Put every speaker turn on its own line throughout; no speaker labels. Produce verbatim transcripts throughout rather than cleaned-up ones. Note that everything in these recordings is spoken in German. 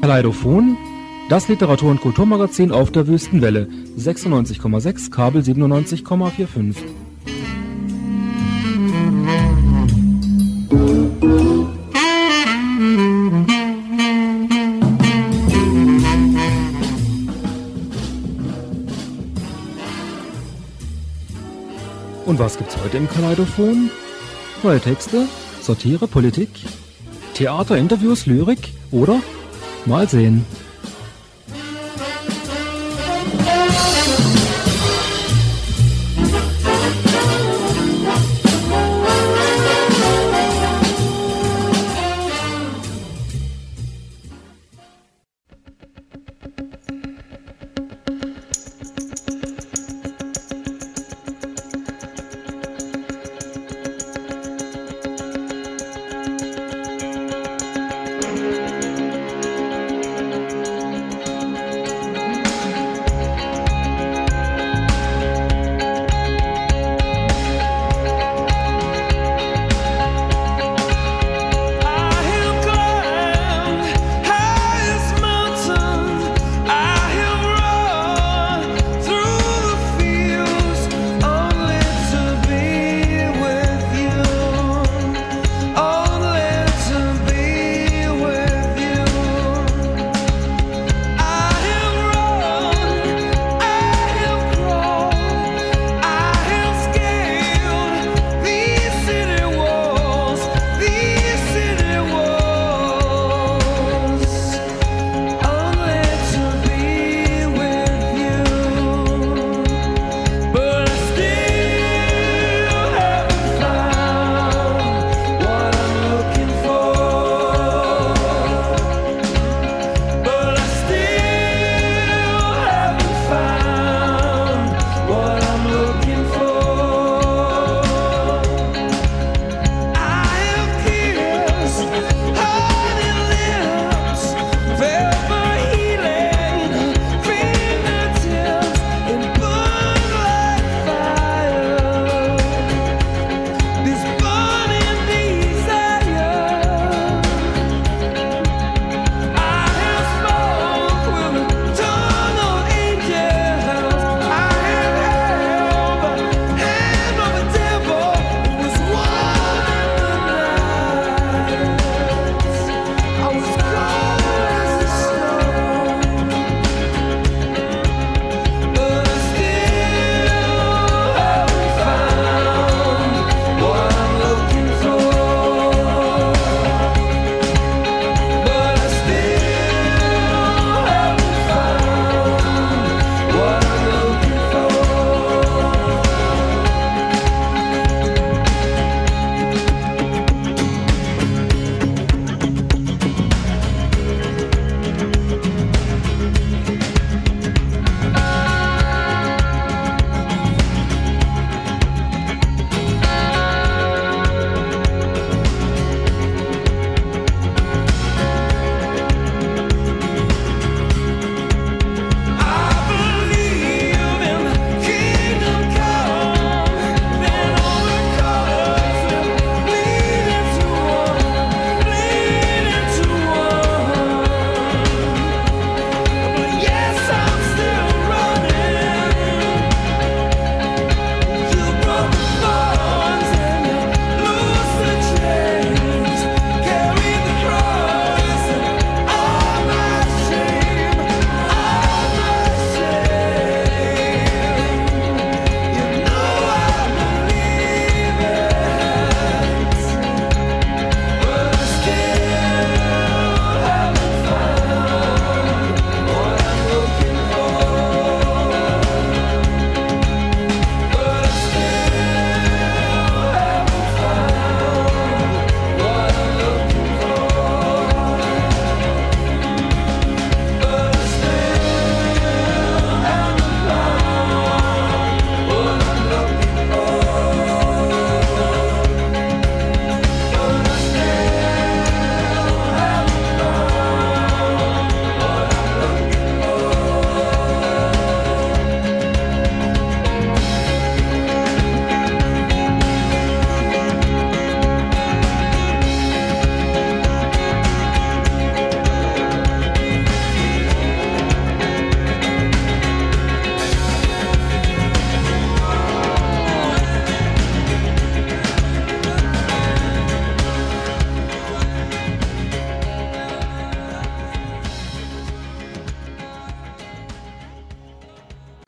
Kaleidophon, das Literatur- und Kulturmagazin auf der Wüstenwelle, sechsundneunzig Komma sechs, Kabel siebenundneunzig Komma fünfundvierzig. Und was gibt's heute im Kaleidophon? Neue Texte, Satire, Politik, Theater, Interviews, Lyrik oder? Mal sehen.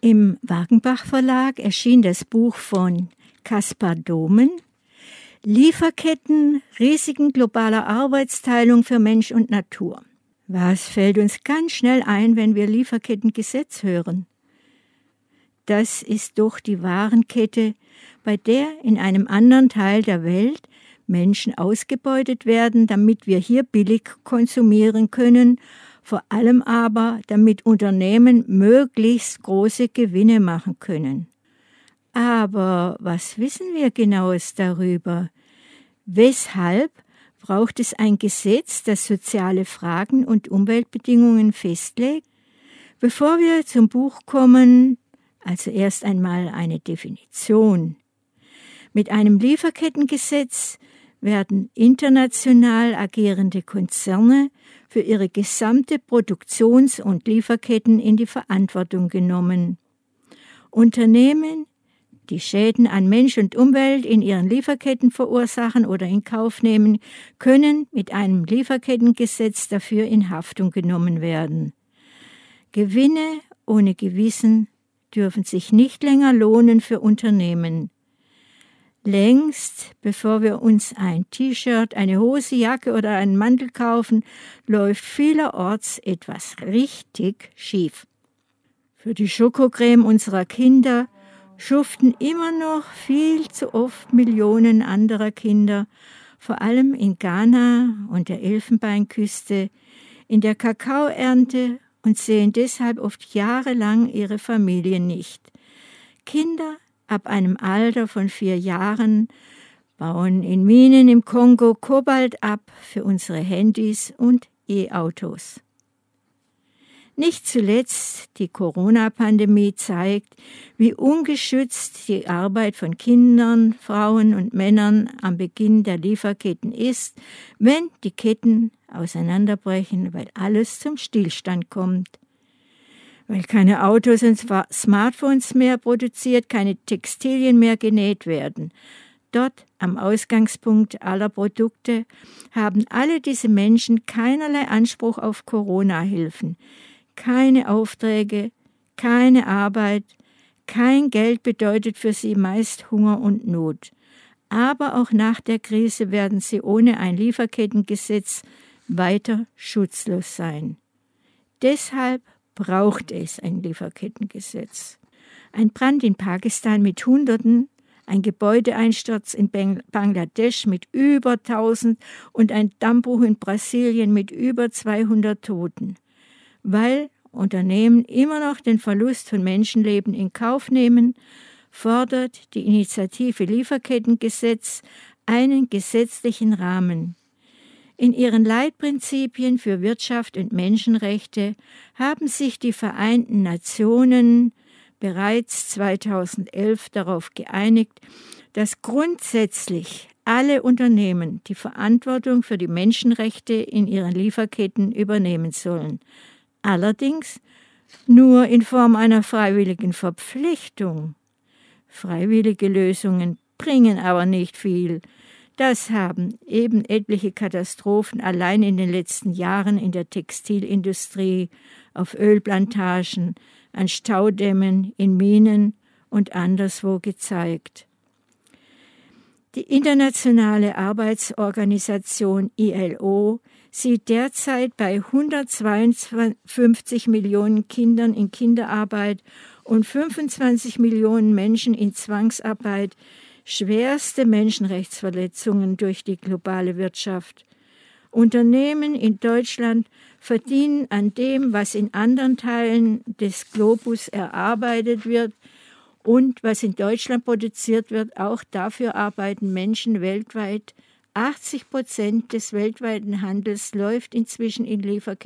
Im Wagenbach Verlag erschien das Buch von Kaspar Domen, Lieferketten, Risiken globaler Arbeitsteilung für Mensch und Natur. Was fällt uns ganz schnell ein, wenn wir Lieferkettengesetz hören? Das ist doch die Warenkette, bei der in einem anderen Teil der Welt Menschen ausgebeutet werden, damit wir hier billig konsumieren können, vor allem aber, damit Unternehmen möglichst große Gewinne machen können. Aber was wissen wir genaues darüber? Weshalb braucht es ein Gesetz, das soziale Fragen und Umweltbedingungen festlegt? Bevor wir zum Buch kommen, also erst einmal eine Definition. Mit einem Lieferkettengesetz werden international agierende Konzerne für ihre gesamte Produktions- und Lieferketten in die Verantwortung genommen. Unternehmen, die Schäden an Mensch und Umwelt in ihren Lieferketten verursachen oder in Kauf nehmen, können mit einem Lieferkettengesetz dafür in Haftung genommen werden. Gewinne ohne Gewissen dürfen sich nicht länger lohnen für Unternehmen. Längst, bevor wir uns ein T-Shirt, eine Hose, Jacke oder einen Mantel kaufen, läuft vielerorts etwas richtig schief. Für die Schokocreme unserer Kinder schuften immer noch viel zu oft Millionen anderer Kinder, vor allem in Ghana und der Elfenbeinküste, in der Kakaoernte und sehen deshalb oft jahrelang ihre Familien nicht. Kinder ab einem Alter von vier Jahren bauen in Minen im Kongo Kobalt ab für unsere Handys und E-Autos. Nicht zuletzt die Corona-Pandemie zeigt, wie ungeschützt die Arbeit von Kindern, Frauen und Männern am Beginn der Lieferketten ist, wenn die Ketten auseinanderbrechen, weil alles zum Stillstand kommt. Weil keine Autos und Smartphones mehr produziert, keine Textilien mehr genäht werden. Dort, am Ausgangspunkt aller Produkte, haben alle diese Menschen keinerlei Anspruch auf Corona-Hilfen. Keine Aufträge, keine Arbeit, kein Geld bedeutet für sie meist Hunger und Not. Aber auch nach der Krise werden sie ohne ein Lieferkettengesetz weiter schutzlos sein. Deshalb braucht es ein Lieferkettengesetz. Ein Brand in Pakistan mit Hunderten, ein Gebäudeeinsturz in Bangladesch mit über tausend und ein Dammbruch in Brasilien mit über zweihundert Toten. Weil Unternehmen immer noch den Verlust von Menschenleben in Kauf nehmen, fordert die Initiative Lieferkettengesetz einen gesetzlichen Rahmen. In ihren Leitprinzipien für Wirtschaft und Menschenrechte haben sich die Vereinten Nationen bereits zweitausendelf darauf geeinigt, dass grundsätzlich alle Unternehmen die Verantwortung für die Menschenrechte in ihren Lieferketten übernehmen sollen. Allerdings nur in Form einer freiwilligen Verpflichtung. Freiwillige Lösungen bringen aber nicht viel. Das haben eben etliche Katastrophen allein in den letzten Jahren in der Textilindustrie, auf Ölplantagen, an Staudämmen, in Minen und anderswo gezeigt. Die Internationale Arbeitsorganisation I L O sieht derzeit bei hundertzweiundfünfzig Millionen Kindern in Kinderarbeit und fünfundzwanzig Millionen Menschen in Zwangsarbeit schwerste Menschenrechtsverletzungen durch die globale Wirtschaft. Unternehmen in Deutschland verdienen an dem, was in anderen Teilen des Globus erarbeitet wird und was in Deutschland produziert wird. Auch dafür arbeiten Menschen weltweit. achtzig Prozent des weltweiten Handels läuft inzwischen in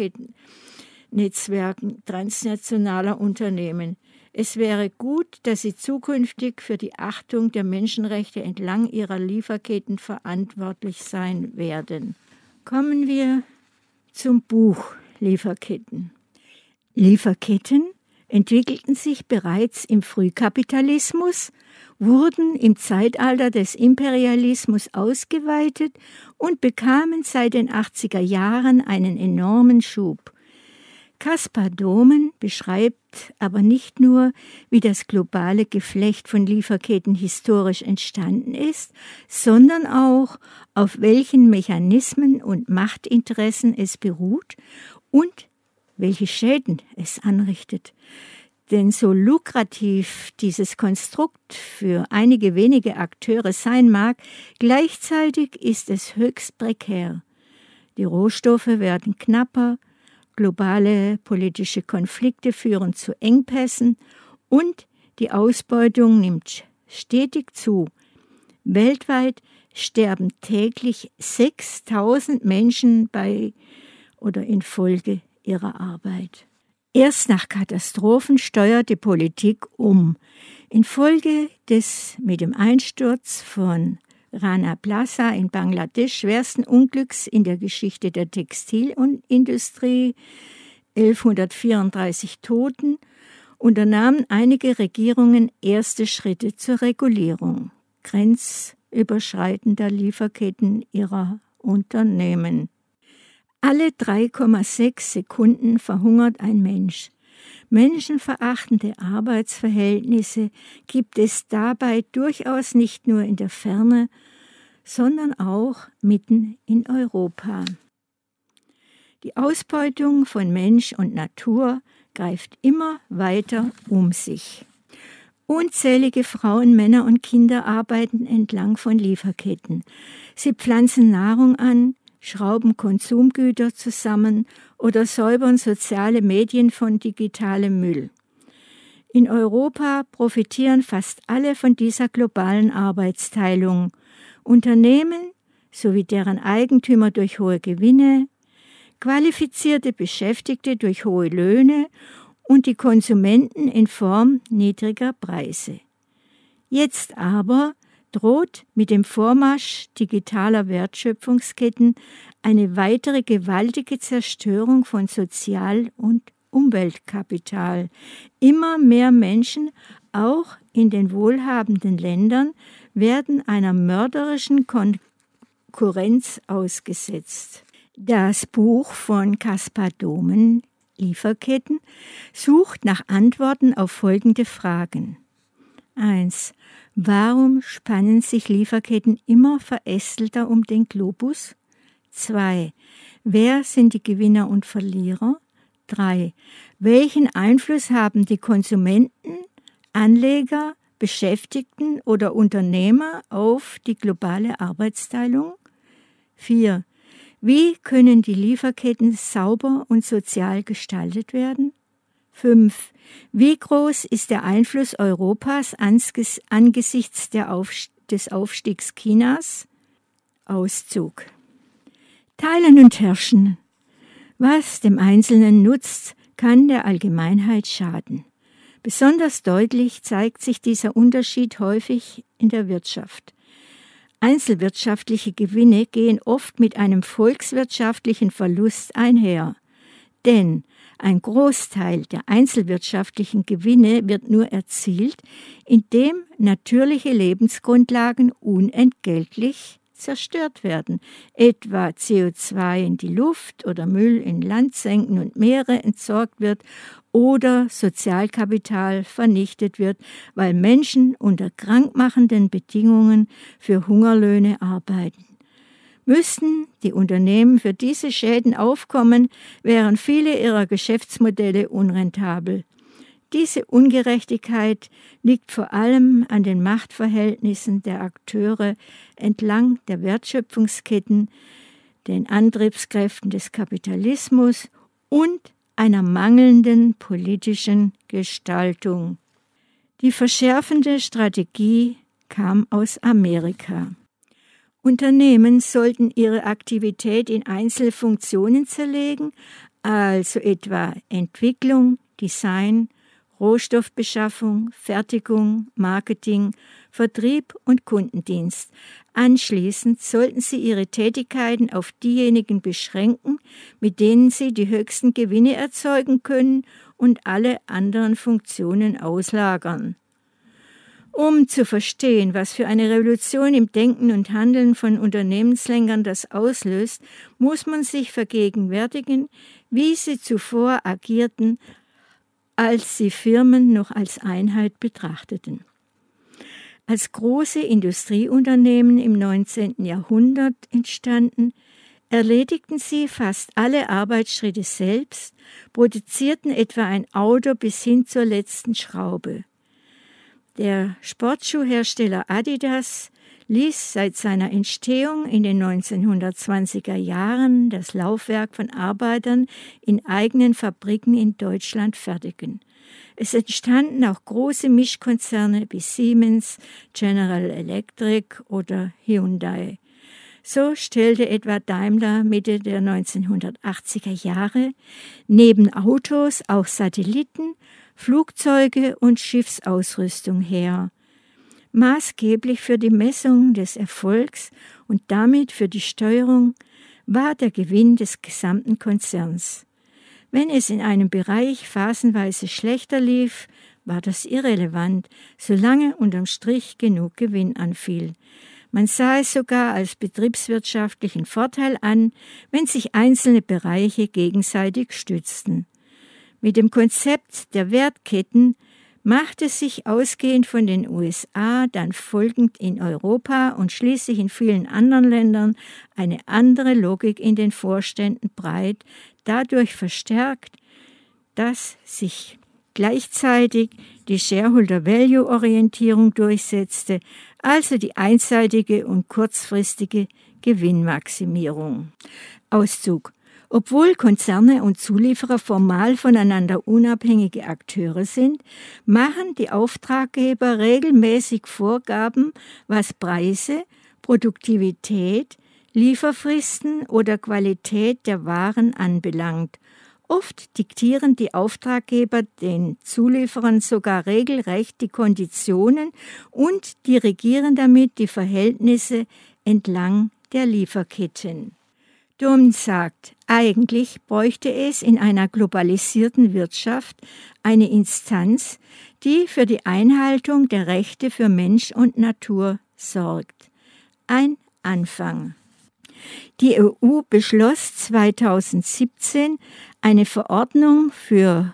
Lieferkettennetzwerken transnationaler Unternehmen. Es wäre gut, dass sie zukünftig für die Achtung der Menschenrechte entlang ihrer Lieferketten verantwortlich sein werden. Kommen wir zum Buch Lieferketten. Lieferketten entwickelten sich bereits im Frühkapitalismus, wurden im Zeitalter des Imperialismus ausgeweitet und bekamen seit den achtziger Jahren einen enormen Schub. Caspar Domen beschreibt aber nicht nur, wie das globale Geflecht von Lieferketten historisch entstanden ist, sondern auch, auf welchen Mechanismen und Machtinteressen es beruht und welche Schäden es anrichtet. Denn so lukrativ dieses Konstrukt für einige wenige Akteure sein mag, gleichzeitig ist es höchst prekär. Die Rohstoffe werden knapper, globale politische Konflikte führen zu Engpässen und die Ausbeutung nimmt stetig zu. Weltweit sterben täglich sechstausend Menschen bei oder infolge ihrer Arbeit. Erst nach Katastrophen steuert die Politik um. Infolge des mit dem Einsturz von Rana Plaza in Bangladesch schwersten Unglücks in der Geschichte der Textilindustrie, elfhundertvierunddreißig Toten, unternahmen einige Regierungen erste Schritte zur Regulierung grenzüberschreitender Lieferketten ihrer Unternehmen. Alle drei Komma sechs Sekunden verhungert ein Mensch. Menschenverachtende Arbeitsverhältnisse gibt es dabei durchaus nicht nur in der Ferne, sondern auch mitten in Europa. Die Ausbeutung von Mensch und Natur greift immer weiter um sich. Unzählige Frauen, Männer und Kinder arbeiten entlang von Lieferketten. Sie pflanzen Nahrung an, schrauben Konsumgüter zusammen oder säubern soziale Medien von digitalem Müll. In Europa profitieren fast alle von dieser globalen Arbeitsteilung. Unternehmen sowie deren Eigentümer durch hohe Gewinne, qualifizierte Beschäftigte durch hohe Löhne und die Konsumenten in Form niedriger Preise. Jetzt aber droht mit dem Vormarsch digitaler Wertschöpfungsketten eine weitere gewaltige Zerstörung von Sozial- und Umweltkapital. Immer mehr Menschen, auch in den wohlhabenden Ländern, werden einer mörderischen Konkurrenz ausgesetzt. Das Buch von Caspar Domen, Lieferketten, sucht nach Antworten auf folgende Fragen. eins. Warum spannen sich Lieferketten immer verästelter um den Globus? zwei. Wer sind die Gewinner und Verlierer? drei. Welchen Einfluss haben die Konsumenten, Anleger, Beschäftigten oder Unternehmer auf die globale Arbeitsteilung? vier. Wie können die Lieferketten sauber und sozial gestaltet werden? fünf. Wie groß ist der Einfluss Europas angesichts der Aufst- des Aufstiegs Chinas? Auszug. Teilen und herrschen. Was dem Einzelnen nutzt, kann der Allgemeinheit schaden. Besonders deutlich zeigt sich dieser Unterschied häufig in der Wirtschaft. Einzelwirtschaftliche Gewinne gehen oft mit einem volkswirtschaftlichen Verlust einher. Denn ein Großteil der einzelwirtschaftlichen Gewinne wird nur erzielt, indem natürliche Lebensgrundlagen unentgeltlich zerstört werden, etwa C O zwei in die Luft oder Müll in Landsenken und Meere entsorgt wird oder Sozialkapital vernichtet wird, weil Menschen unter krankmachenden Bedingungen für Hungerlöhne arbeiten. Müssten die Unternehmen für diese Schäden aufkommen, wären viele ihrer Geschäftsmodelle unrentabel. Diese Ungerechtigkeit liegt vor allem an den Machtverhältnissen der Akteure entlang der Wertschöpfungsketten, den Antriebskräften des Kapitalismus und einer mangelnden politischen Gestaltung. Die verschärfende Strategie kam aus Amerika. Unternehmen sollten ihre Aktivität in einzelne Funktionen zerlegen, also etwa Entwicklung, Design, Rohstoffbeschaffung, Fertigung, Marketing, Vertrieb und Kundendienst. Anschließend sollten sie ihre Tätigkeiten auf diejenigen beschränken, mit denen sie die höchsten Gewinne erzeugen können und alle anderen Funktionen auslagern. Um zu verstehen, was für eine Revolution im Denken und Handeln von Unternehmenslenkern das auslöst, muss man sich vergegenwärtigen, wie sie zuvor agierten, als sie Firmen noch als Einheit betrachteten. Als große Industrieunternehmen im neunzehnten Jahrhundert entstanden, erledigten sie fast alle Arbeitsschritte selbst, produzierten etwa ein Auto bis hin zur letzten Schraube. Der Sportschuhhersteller Adidas ließ seit seiner Entstehung in den neunzehnhundertzwanziger Jahren das Laufwerk von Arbeitern in eigenen Fabriken in Deutschland fertigen. Es entstanden auch große Mischkonzerne wie Siemens, General Electric oder Hyundai. So stellte etwa Daimler Mitte der neunzehnhundertachtziger Jahre neben Autos auch Satelliten, Flugzeuge und Schiffsausrüstung her. Maßgeblich für die Messung des Erfolgs und damit für die Steuerung war der Gewinn des gesamten Konzerns. Wenn es in einem Bereich phasenweise schlechter lief, war das irrelevant, solange unterm Strich genug Gewinn anfiel. Man sah es sogar als betriebswirtschaftlichen Vorteil an, wenn sich einzelne Bereiche gegenseitig stützten. Mit dem Konzept der Wertketten machte sich ausgehend von den U S A dann folgend in Europa und schließlich in vielen anderen Ländern eine andere Logik in den Vorständen breit, dadurch verstärkt, dass sich gleichzeitig die Shareholder-Value-Orientierung durchsetzte, also die einseitige und kurzfristige Gewinnmaximierung. Auszug. Obwohl Konzerne und Zulieferer formal voneinander unabhängige Akteure sind, machen die Auftraggeber regelmäßig Vorgaben, was Preise, Produktivität, Lieferfristen oder Qualität der Waren anbelangt. Oft diktieren die Auftraggeber den Zulieferern sogar regelrecht die Konditionen und dirigieren damit die Verhältnisse entlang der Lieferketten. Dumm sagt, eigentlich bräuchte es in einer globalisierten Wirtschaft eine Instanz, die für die Einhaltung der Rechte für Mensch und Natur sorgt. Ein Anfang. Die E U beschloss zweitausendsiebzehn eine Verordnung für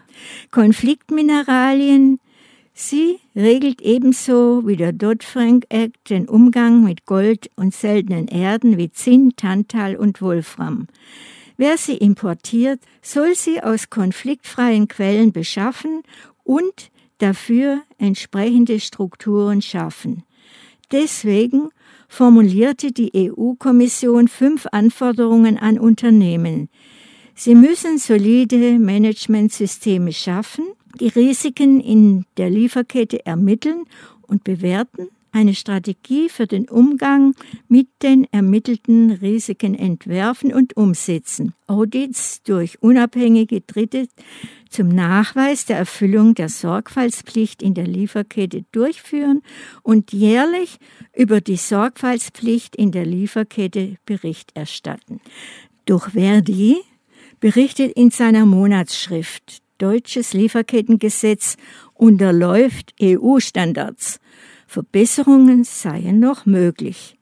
Konfliktmineralien. Sie regelt ebenso wie der Dodd-Frank-Act den Umgang mit Gold und seltenen Erden wie Zinn, Tantal und Wolfram. Wer sie importiert, soll sie aus konfliktfreien Quellen beschaffen und dafür entsprechende Strukturen schaffen. Deswegen formulierte die E U-Kommission fünf Anforderungen an Unternehmen. Sie müssen solide Managementsysteme schaffen, die Risiken in der Lieferkette ermitteln und bewerten, eine Strategie für den Umgang mit den ermittelten Risiken entwerfen und umsetzen, Audits durch unabhängige Dritte zum Nachweis der Erfüllung der Sorgfaltspflicht in der Lieferkette durchführen und jährlich über die Sorgfaltspflicht in der Lieferkette Bericht erstatten. Doch Verdi berichtet in seiner Monatsschrift, Deutsches Lieferkettengesetz unterläuft E U-Standards. Verbesserungen seien noch möglich.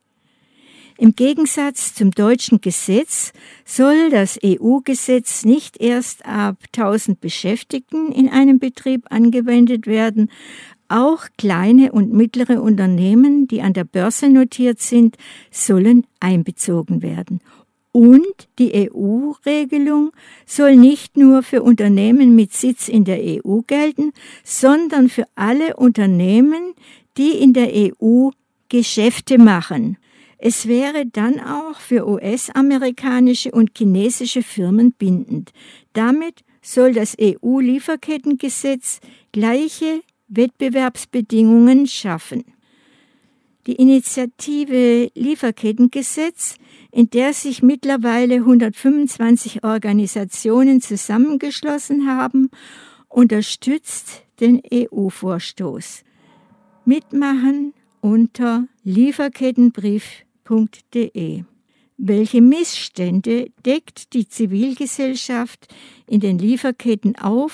Im Gegensatz zum deutschen Gesetz soll das E U-Gesetz nicht erst ab tausend Beschäftigten in einem Betrieb angewendet werden. Auch kleine und mittlere Unternehmen, die an der Börse notiert sind, sollen einbezogen werden. Und die E U-Regelung soll nicht nur für Unternehmen mit Sitz in der E U gelten, sondern für alle Unternehmen, die in der E U Geschäfte machen. Es wäre dann auch für U S-amerikanische und chinesische Firmen bindend. Damit soll das E U-Lieferkettengesetz gleiche Wettbewerbsbedingungen schaffen. Die Initiative Lieferkettengesetz, in der sich mittlerweile hundertfünfundzwanzig Organisationen zusammengeschlossen haben, unterstützt den E U-Vorstoß. Mitmachen unter lieferkettenbrief punkt de. Welche Missstände deckt die Zivilgesellschaft in den Lieferketten auf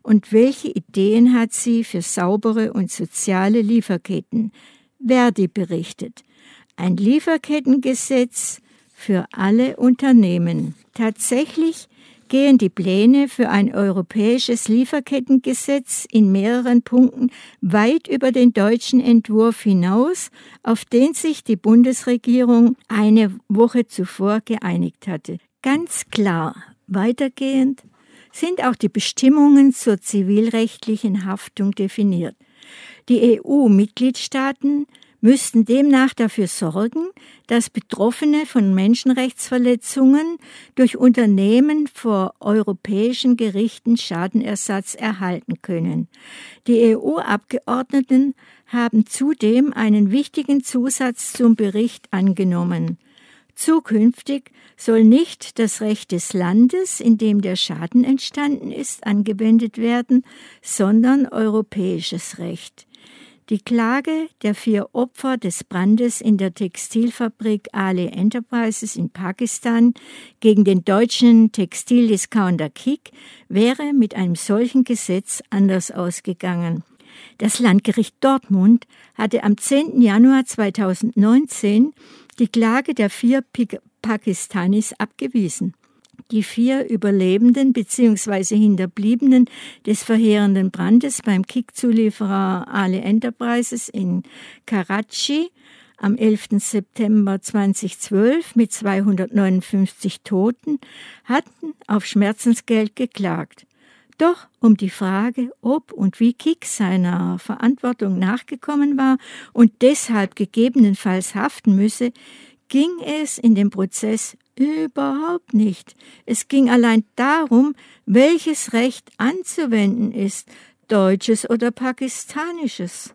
Und welche Ideen hat sie für saubere und soziale Lieferketten? Verdi berichtet. Ein Lieferkettengesetz für alle Unternehmen. Tatsächlich gehen die Pläne für ein europäisches Lieferkettengesetz in mehreren Punkten weit über den deutschen Entwurf hinaus, auf den sich die Bundesregierung eine Woche zuvor geeinigt hatte. Ganz klar, weitergehend sind auch die Bestimmungen zur zivilrechtlichen Haftung definiert. Die E U-Mitgliedstaaten müssten demnach dafür sorgen, dass Betroffene von Menschenrechtsverletzungen durch Unternehmen vor europäischen Gerichten Schadenersatz erhalten können. Die E U-Abgeordneten haben zudem einen wichtigen Zusatz zum Bericht angenommen. Zukünftig soll nicht das Recht des Landes, in dem der Schaden entstanden ist, angewendet werden, sondern europäisches Recht. Die Klage der vier Opfer des Brandes in der Textilfabrik Ali Enterprises in Pakistan gegen den deutschen Textildiscounter Kick wäre mit einem solchen Gesetz anders ausgegangen. Das Landgericht Dortmund hatte am zehnten Januar zweitausendneunzehn die Klage der vier Pakistanis abgewiesen. Die vier Überlebenden bzw. Hinterbliebenen des verheerenden Brandes beim Kick-Zulieferer Ali Enterprises in Karachi am elften September zweitausendzwölf mit zweihundertneunundfünfzig Toten hatten auf Schmerzensgeld geklagt. Doch um die Frage, ob und wie Kick seiner Verantwortung nachgekommen war und deshalb gegebenenfalls haften müsse, ging es in dem Prozess überhaupt nicht. Es ging allein darum, welches Recht anzuwenden ist, deutsches oder pakistanisches.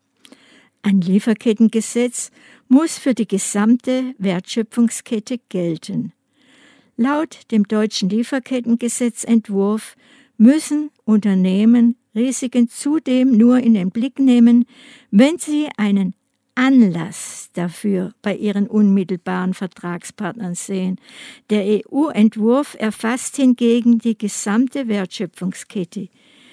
Ein Lieferkettengesetz muss für die gesamte Wertschöpfungskette gelten. Laut dem deutschen Lieferkettengesetzentwurf müssen Unternehmen Risiken zudem nur in den Blick nehmen, wenn sie einen Anlass dafür bei ihren unmittelbaren Vertragspartnern sehen. Der E U-Entwurf erfasst hingegen die gesamte Wertschöpfungskette.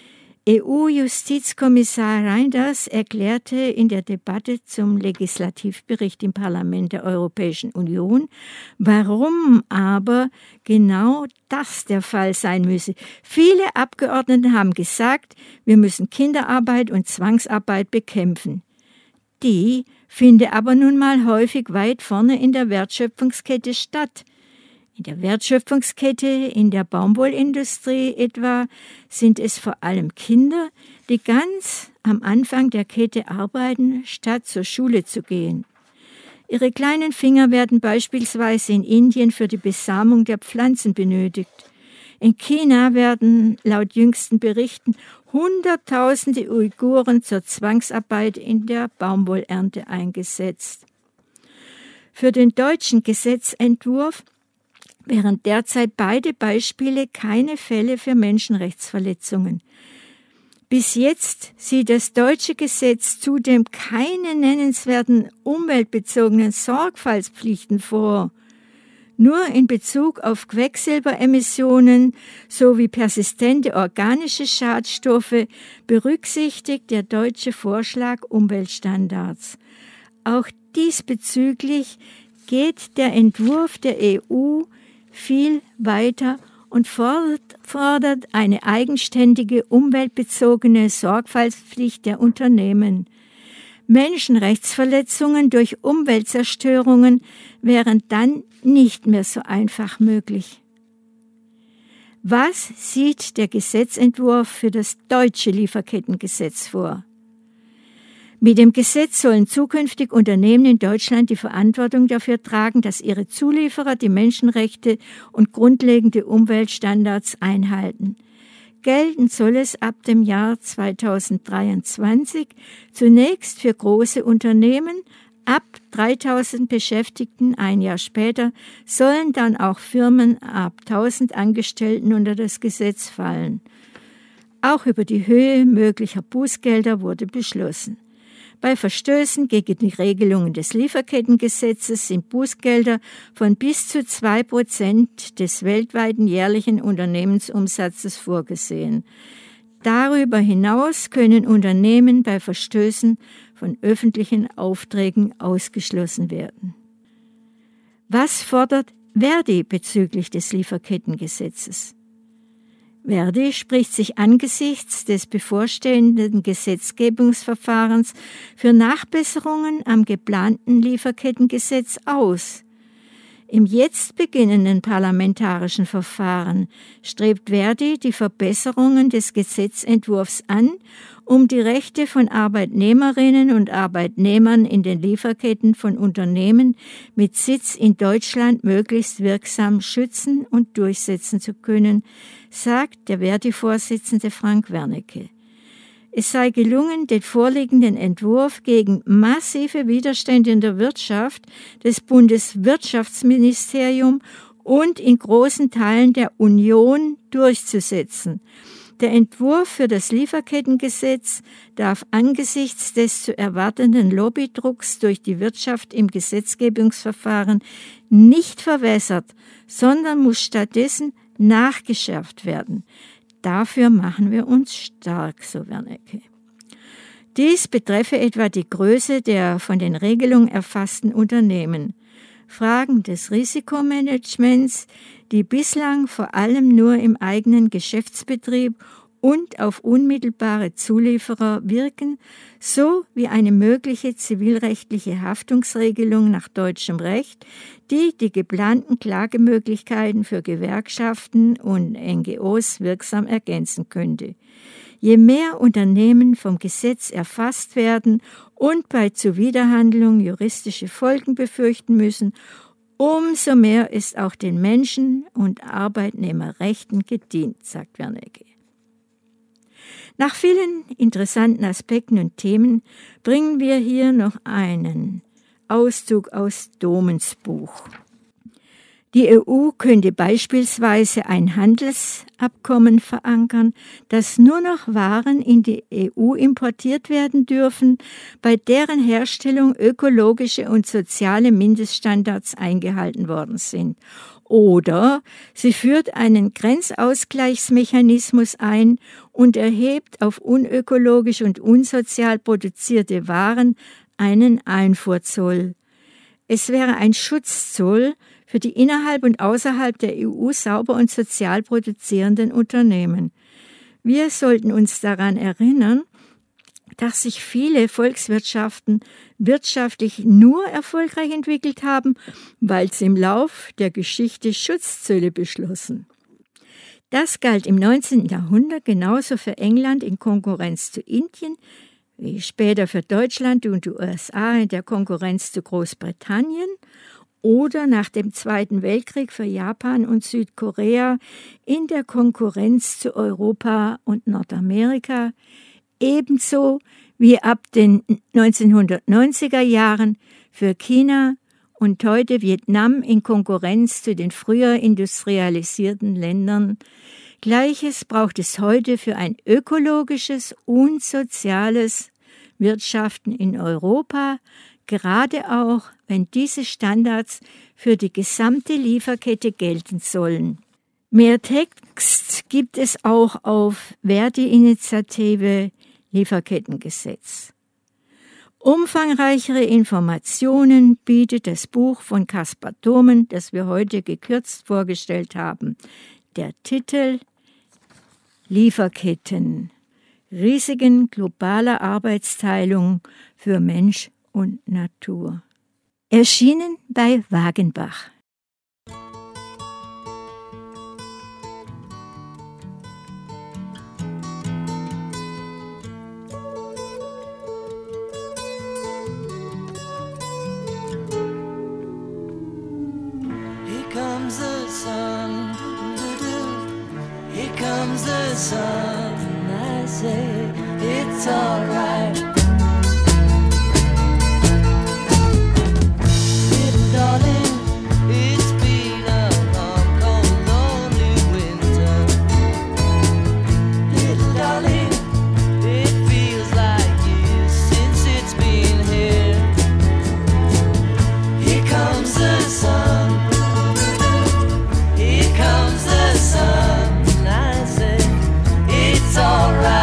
E U-Justizkommissar Reynders erklärte in der Debatte zum Legislativbericht im Parlament der Europäischen Union, warum aber genau das der Fall sein müsse. Viele Abgeordnete haben gesagt, wir müssen Kinderarbeit und Zwangsarbeit bekämpfen. Die finde aber nun mal häufig weit vorne in der Wertschöpfungskette statt. In der Wertschöpfungskette, in der Baumwollindustrie etwa, sind es vor allem Kinder, die ganz am Anfang der Kette arbeiten, statt zur Schule zu gehen. Ihre kleinen Finger werden beispielsweise in Indien für die Besamung der Pflanzen benötigt. In China werden laut jüngsten Berichten Hunderttausende Uiguren zur Zwangsarbeit in der Baumwollernte eingesetzt. Für den deutschen Gesetzentwurf wären derzeit beide Beispiele keine Fälle für Menschenrechtsverletzungen. Bis jetzt sieht das deutsche Gesetz zudem keine nennenswerten umweltbezogenen Sorgfaltspflichten vor. Nur in Bezug auf Quecksilberemissionen sowie persistente organische Schadstoffe berücksichtigt der deutsche Vorschlag Umweltstandards. Auch diesbezüglich geht der Entwurf der E U viel weiter und fordert, fordert eine eigenständige umweltbezogene Sorgfaltspflicht der Unternehmen. Menschenrechtsverletzungen durch Umweltzerstörungen wären dann nicht mehr so einfach möglich. Was sieht der Gesetzentwurf für das deutsche Lieferkettengesetz vor? Mit dem Gesetz sollen zukünftig Unternehmen in Deutschland die Verantwortung dafür tragen, dass ihre Zulieferer die Menschenrechte und grundlegende Umweltstandards einhalten. Gelten soll es ab dem Jahr zweitausenddreiundzwanzig zunächst für große Unternehmen. Ab dreitausend Beschäftigten ein Jahr später sollen dann auch Firmen ab tausend Angestellten unter das Gesetz fallen. Auch über die Höhe möglicher Bußgelder wurde beschlossen. Bei Verstößen gegen die Regelungen des Lieferkettengesetzes sind Bußgelder von bis zu zwei Prozent des weltweiten jährlichen Unternehmensumsatzes vorgesehen. Darüber hinaus können Unternehmen bei Verstößen von öffentlichen Aufträgen ausgeschlossen werden. Was fordert Verdi bezüglich des Lieferkettengesetzes? Verdi spricht sich angesichts des bevorstehenden Gesetzgebungsverfahrens für Nachbesserungen am geplanten Lieferkettengesetz aus. Im jetzt beginnenden parlamentarischen Verfahren strebt Verdi die Verbesserungen des Gesetzentwurfs an, um die Rechte von Arbeitnehmerinnen und Arbeitnehmern in den Lieferketten von Unternehmen mit Sitz in Deutschland möglichst wirksam schützen und durchsetzen zu können, sagt der Verdi-Vorsitzende Frank Wernicke. Es sei gelungen, den vorliegenden Entwurf gegen massive Widerstände in der Wirtschaft des Bundeswirtschaftsministeriums und in großen Teilen der Union durchzusetzen. Der Entwurf für das Lieferkettengesetz darf angesichts des zu erwartenden Lobbydrucks durch die Wirtschaft im Gesetzgebungsverfahren nicht verwässert, sondern muss stattdessen nachgeschärft werden. Dafür machen wir uns stark, so Wernicke. Dies betreffe etwa die Größe der von den Regelungen erfassten Unternehmen. Fragen des Risikomanagements, die bislang vor allem nur im eigenen Geschäftsbetrieb und auf unmittelbare Zulieferer wirken, so wie eine mögliche zivilrechtliche Haftungsregelung nach deutschem Recht, die die geplanten Klagemöglichkeiten für Gewerkschaften und N G Os wirksam ergänzen könnte. Je mehr Unternehmen vom Gesetz erfasst werden und bei Zuwiderhandlung juristische Folgen befürchten müssen, umso mehr ist auch den Menschen- und Arbeitnehmerrechten gedient, sagt Wernicke. Nach vielen interessanten Aspekten und Themen bringen wir hier noch einen Auszug aus Domens Buch. Die E U könnte beispielsweise ein Handelsabkommen verankern, dass nur noch Waren in die E U importiert werden dürfen, bei deren Herstellung ökologische und soziale Mindeststandards eingehalten worden sind. Oder sie führt einen Grenzausgleichsmechanismus ein und erhebt auf unökologisch und unsozial produzierte Waren einen Einfuhrzoll. Es wäre ein Schutzzoll für die innerhalb und außerhalb der E U sauber und sozial produzierenden Unternehmen. Wir sollten uns daran erinnern, dass sich viele Volkswirtschaften wirtschaftlich nur erfolgreich entwickelt haben, weil sie im Lauf der Geschichte Schutzzölle beschlossen. Das galt im neunzehnten Jahrhundert genauso für England in Konkurrenz zu Indien, wie später für Deutschland und die U S A in der Konkurrenz zu Großbritannien oder nach dem Zweiten Weltkrieg für Japan und Südkorea in der Konkurrenz zu Europa und Nordamerika, ebenso wie ab den neunzehnhundertneunziger Jahren für China und heute Vietnam in Konkurrenz zu den früher industrialisierten Ländern. Gleiches braucht es heute für ein ökologisches und soziales Wirtschaften in Europa, gerade auch, wenn diese Standards für die gesamte Lieferkette gelten sollen. Mehr Text gibt es auch auf Verdi-Initiative Lieferkettengesetz. Umfangreichere Informationen bietet das Buch von Caspar Domen, das wir heute gekürzt vorgestellt haben. Der Titel Lieferketten. Risiken globaler Arbeitsteilung für Mensch und Natur. Erschienen bei Wagenbach.
Comes the sun, here comes the sun, I say it's alright. Little darling, it's been a long, cold, lonely winter. Little darling, it feels like years since it's been here. Here comes the sun. Sun, I say it's alright.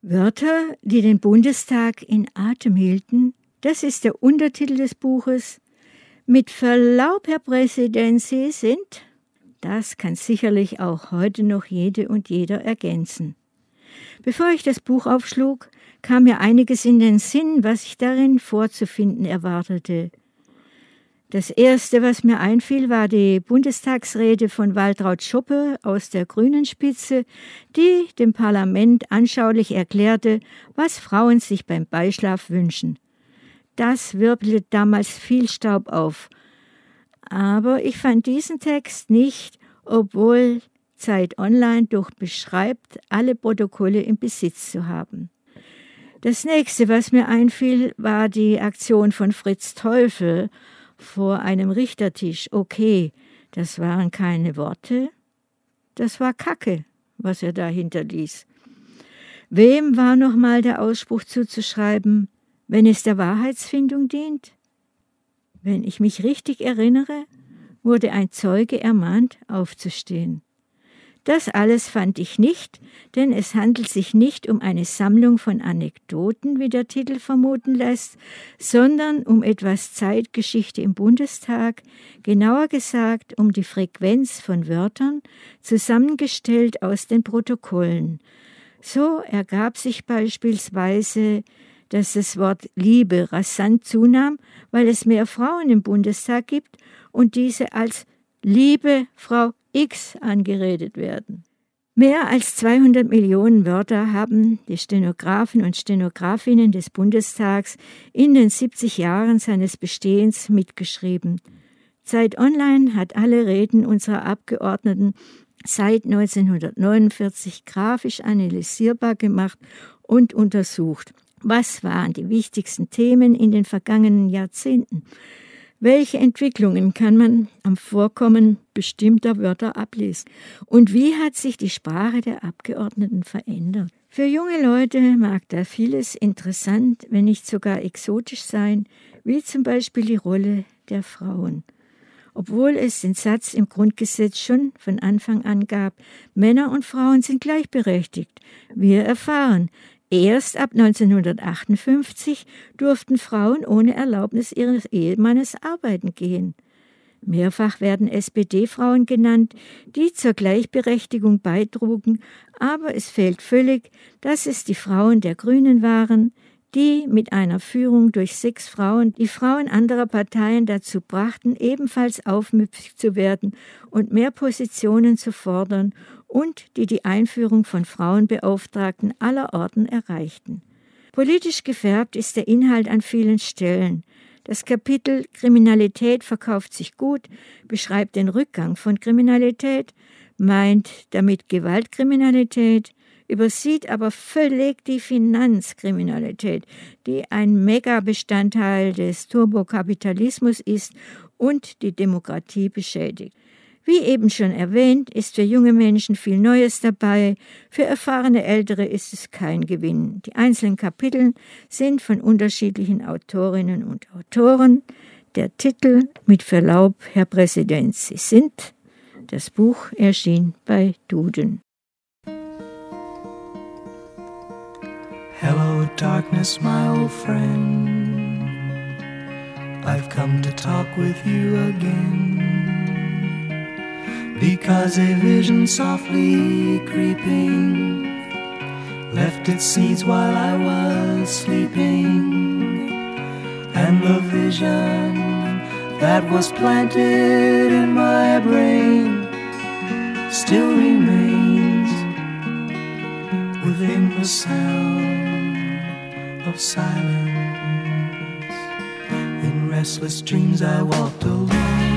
Wörter, die den Bundestag in Atem hielten, das ist der Untertitel des Buches. Mit Verlaub, Herr Präsident, Sie sind, das kann sicherlich auch heute noch jede und jeder ergänzen. Bevor ich das Buch aufschlug, kam mir einiges in den Sinn, was ich darin vorzufinden erwartete. Das Erste, was mir einfiel, war die Bundestagsrede von Waltraud Schoppe aus der Grünen Spitze, die dem Parlament anschaulich erklärte, was Frauen sich beim Beischlaf wünschen. Das wirbelte damals viel Staub auf. Aber ich fand diesen Text nicht, obwohl Zeit Online doch beschreibt, alle Protokolle im Besitz zu haben. Das Nächste, was mir einfiel, war die Aktion von Fritz Teufel vor einem Richtertisch. Okay, das waren keine Worte, das war Kacke, was er da hinterließ. Wem war nochmal der Ausspruch zuzuschreiben, wenn es der Wahrheitsfindung dient? Wenn ich mich richtig erinnere, wurde ein Zeuge ermahnt, aufzustehen. Das alles fand ich nicht, denn es handelt sich nicht um eine Sammlung von Anekdoten, wie der Titel vermuten lässt, sondern um etwas Zeitgeschichte im Bundestag, genauer gesagt um die Frequenz von Wörtern, zusammengestellt aus den Protokollen. So ergab sich beispielsweise, dass das Wort Liebe rasant zunahm, weil es mehr Frauen im Bundestag gibt und diese als Liebe Frau X angeredet werden. Mehr als zweihundert Millionen Wörter haben die Stenografen und Stenografinnen des Bundestags in den siebzig Jahren seines Bestehens mitgeschrieben. Zeit Online hat alle Reden unserer Abgeordneten seit neunzehnhundertneunundvierzig grafisch analysierbar gemacht und untersucht. Was waren die wichtigsten Themen in den vergangenen Jahrzehnten? Welche Entwicklungen kann man am Vorkommen bestimmter Wörter ablesen? Und wie hat sich die Sprache der Abgeordneten verändert? Für junge Leute mag da vieles interessant, wenn nicht sogar exotisch sein, wie zum Beispiel die Rolle der Frauen. Obwohl es den Satz im Grundgesetz schon von Anfang an gab, Männer und Frauen sind gleichberechtigt. Wir erfahren, erst ab neunzehnhundertachtundfünfzig durften Frauen ohne Erlaubnis ihres Ehemannes arbeiten gehen. Mehrfach werden S P D-Frauen genannt, die zur Gleichberechtigung beitrugen, aber es fehlt völlig, dass es die Frauen der Grünen waren, die mit einer Führung durch sechs Frauen die Frauen anderer Parteien dazu brachten, ebenfalls aufmüpfig zu werden und mehr Positionen zu fordern und die die Einführung von Frauenbeauftragten aller Orten erreichten. Politisch gefärbt ist der Inhalt an vielen Stellen. Das Kapitel Kriminalität verkauft sich gut beschreibt den Rückgang von Kriminalität, meint damit Gewaltkriminalität, übersieht aber völlig die Finanzkriminalität, die ein Megabestandteil des Turbokapitalismus ist und die Demokratie beschädigt. Wie eben schon erwähnt, ist für junge Menschen viel Neues dabei, für erfahrene Ältere ist es kein Gewinn. Die einzelnen Kapitel sind von unterschiedlichen Autorinnen und Autoren. Der Titel, mit Verlaub, Herr Präsident, Sie sind. Das Buch erschien bei Duden.
Hello, darkness, my old friend. I've come to talk with you again. Because a vision softly creeping left its seeds while I was sleeping. And the vision that was planted in my brain still remains within the sound of silence. In restless dreams I walked alone,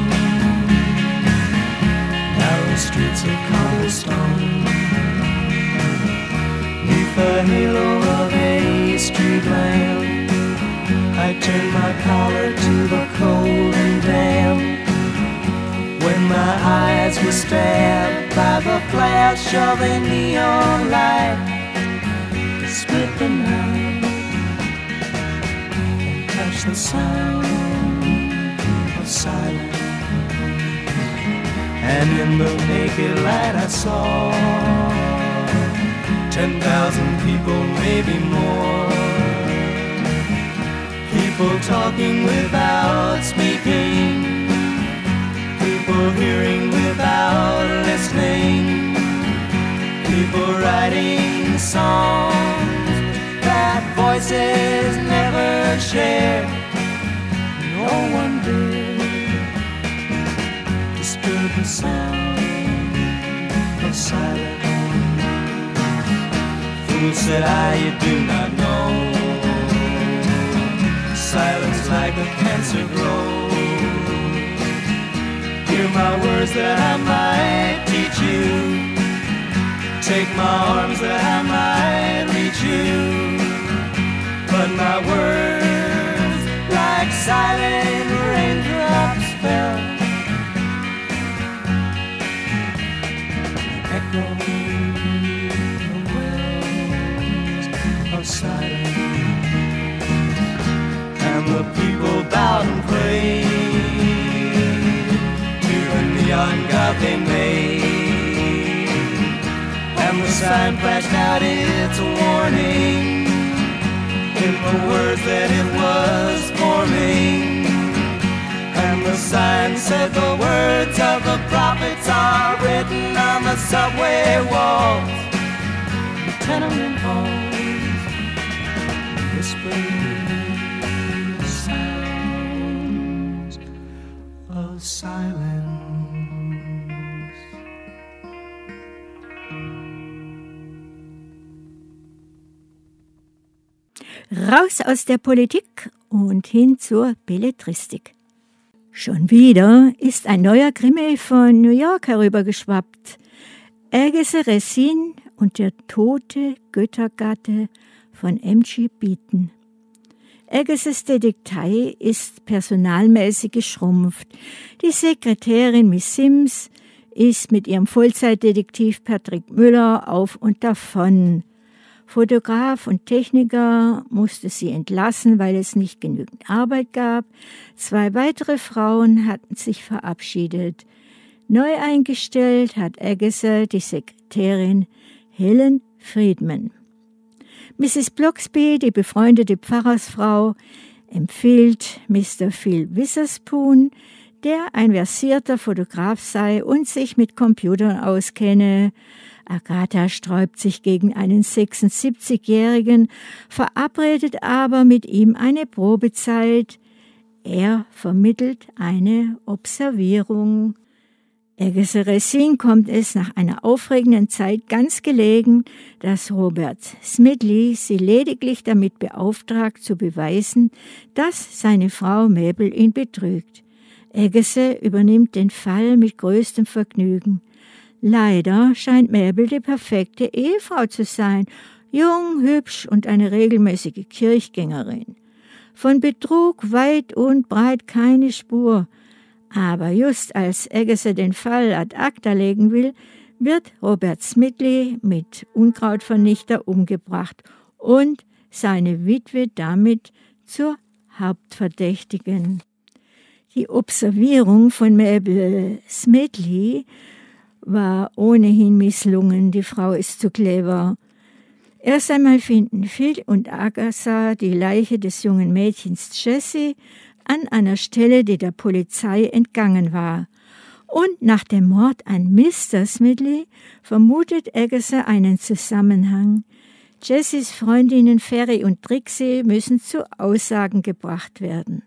narrow streets of cobblestone, neath the halo of a street lamp. I turned my collar to the cold and damp, when my eyes were stabbed by the flash of a neon light that split the night and touched the sound of silence. And in the naked light I saw ten thousand people, maybe more. People talking without speaking, people hearing without listening, people writing songs that voices never share. No one did disturb the sound of silence. Fool said I, you do not know, silence like a cancer grows. Hear my words that I might teach you, take my arms that I might reach you, but my words like silent raindrops fell, echoing the wells of silence. And the people bowed and prayed to the neon god they made, and the sign flashed out its warning in the words that it was forming. And the sign said the words of the prophets are written on the subway walls, the tenement halls, whispering sounds of silence.
Raus aus der Politik und hin zur Belletristik. Schon wieder ist ein neuer Krimi von New York herübergeschwappt. Agatha Racine und der tote Göttergatte von M G Beaton. Agathas Detektei ist personalmäßig geschrumpft. Die Sekretärin Miss Sims ist mit ihrem Vollzeitdetektiv Patrick Müller auf und davon. Fotograf und Techniker musste sie entlassen, weil es nicht genügend Arbeit gab. Zwei weitere Frauen hatten sich verabschiedet. Neu eingestellt hat Agatha die Sekretärin Helen Friedman. Misses Blocksby, die befreundete Pfarrersfrau, empfiehlt Mister Phil Witherspoon, der ein versierter Fotograf sei und sich mit Computern auskenne. Agatha sträubt sich gegen einen sechsundsiebzigjährigen, verabredet aber mit ihm eine Probezeit. Er vermittelt eine Observierung. Agatha Racine kommt es nach einer aufregenden Zeit ganz gelegen, dass Robert Smedley sie lediglich damit beauftragt, zu beweisen, dass seine Frau Mabel ihn betrügt. Agatha übernimmt den Fall mit größtem Vergnügen. Leider scheint Mabel die perfekte Ehefrau zu sein, jung, hübsch und eine regelmäßige Kirchgängerin. Von Betrug weit und breit keine Spur. Aber just als Agatha den Fall ad acta legen will, wird Robert Smedley mit Unkrautvernichter umgebracht und seine Witwe damit zur Hauptverdächtigen. Die Observierung von Mabel Smedley war ohnehin misslungen, die Frau ist zu clever. Erst einmal finden Phil und Agatha die Leiche des jungen Mädchens Jessie an einer Stelle, die der Polizei entgangen war. Und nach dem Mord an Mister Smedley vermutet Agatha einen Zusammenhang. Jessies Freundinnen Ferry und Trixie müssen zu Aussagen gebracht werden.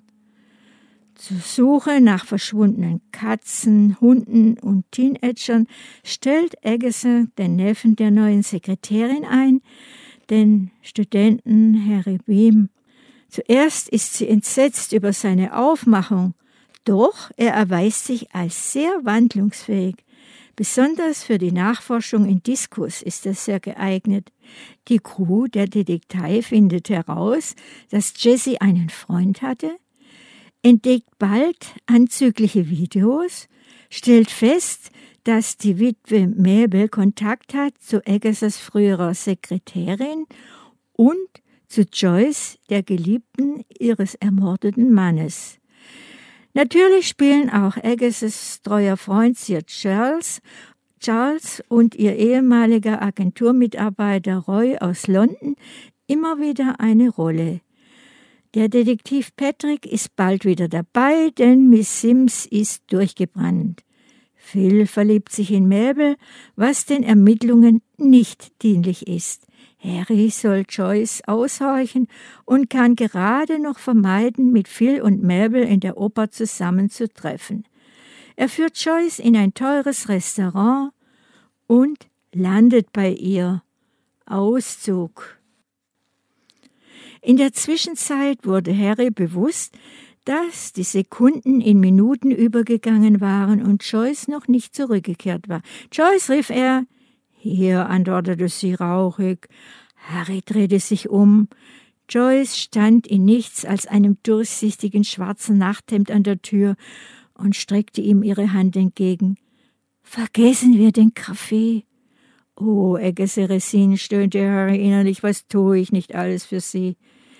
Zur Suche nach verschwundenen Katzen, Hunden und Teenagern stellt Agatha den Neffen der neuen Sekretärin ein, den Studenten Harry Beam. Zuerst ist sie entsetzt über seine Aufmachung, doch er erweist sich als sehr wandlungsfähig. Besonders für die Nachforschung in Diskurs ist er sehr geeignet. Die Crew der Detektei findet heraus, dass Jessie einen Freund hatte, entdeckt bald anzügliche Videos, stellt fest, dass die Witwe Mabel Kontakt hat zu Agathas früherer Sekretärin und zu Joyce, der Geliebten ihres ermordeten Mannes. Natürlich spielen auch Agathas treuer Freund Sir Charles, Charles und ihr ehemaliger Agenturmitarbeiter Roy aus London immer wieder eine Rolle. Der Detektiv Patrick ist bald wieder dabei, denn Miss Sims ist durchgebrannt. Phil verliebt sich in Mabel, was den Ermittlungen nicht dienlich ist. Harry soll Joyce aushorchen und kann gerade noch vermeiden, mit Phil und Mabel in der Oper zusammenzutreffen. Er führt Joyce in ein teures Restaurant und landet bei ihr. Auszug. In der Zwischenzeit wurde Harry bewusst, dass die Sekunden in Minuten übergegangen waren und Joyce noch nicht zurückgekehrt war. »Joyce«, rief er. »Hier«, antwortete sie rauchig. Harry drehte sich um. Joyce stand in nichts als einem durchsichtigen schwarzen Nachthemd an der Tür und streckte ihm ihre Hand entgegen. »Vergessen wir den Kaffee?« »Oh, Agatha Racine«, stöhnte Harry innerlich, »was tue ich nicht alles für Sie?«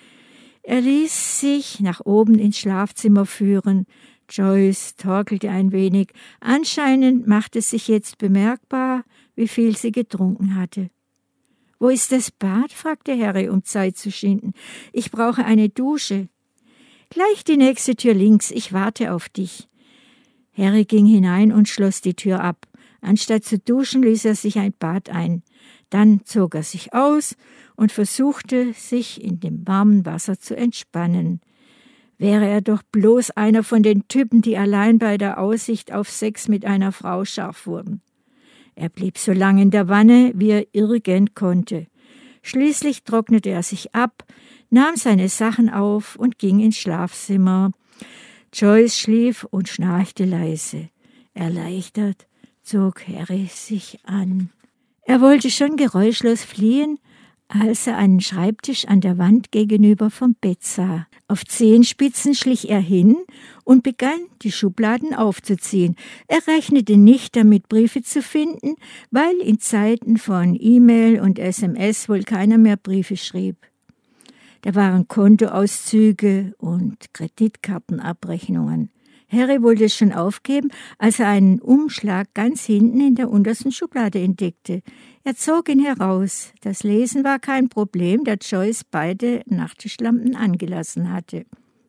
Er ließ sich nach oben ins Schlafzimmer führen. Joyce torkelte ein wenig. Anscheinend machte es sich jetzt bemerkbar, wie viel sie getrunken hatte. »Wo ist das Bad?« fragte Harry, um Zeit zu schinden. »Ich brauche eine Dusche.« »Gleich die nächste Tür links, ich warte auf dich.« Harry ging hinein und schloss die Tür ab. Anstatt zu duschen, ließ er sich ein Bad ein. Dann zog er sich aus und versuchte, sich in dem warmen Wasser zu entspannen. Wäre er doch bloß einer von den Typen, die allein bei der Aussicht auf Sex mit einer Frau scharf wurden. Er blieb so lange in der Wanne, wie er irgend konnte. Schließlich trocknete er sich ab, nahm seine Sachen auf und ging ins Schlafzimmer. Joyce schlief und schnarchte leise. Erleichtert zog Harry sich an. Er wollte schon geräuschlos fliehen, als er einen Schreibtisch an der Wand gegenüber vom Bett sah. Auf Zehenspitzen schlich er hin und begann, die Schubladen aufzuziehen. Er rechnete nicht damit, Briefe zu finden, weil in Zeiten von E-Mail und S M S wohl keiner mehr Briefe schrieb. Da waren Kontoauszüge und Kreditkartenabrechnungen. Harry wollte es schon aufgeben, als er einen Umschlag ganz hinten in der untersten Schublade entdeckte. Er zog ihn heraus. Das Lesen war kein Problem, da Joyce beide Nachttischlampen angelassen hatte.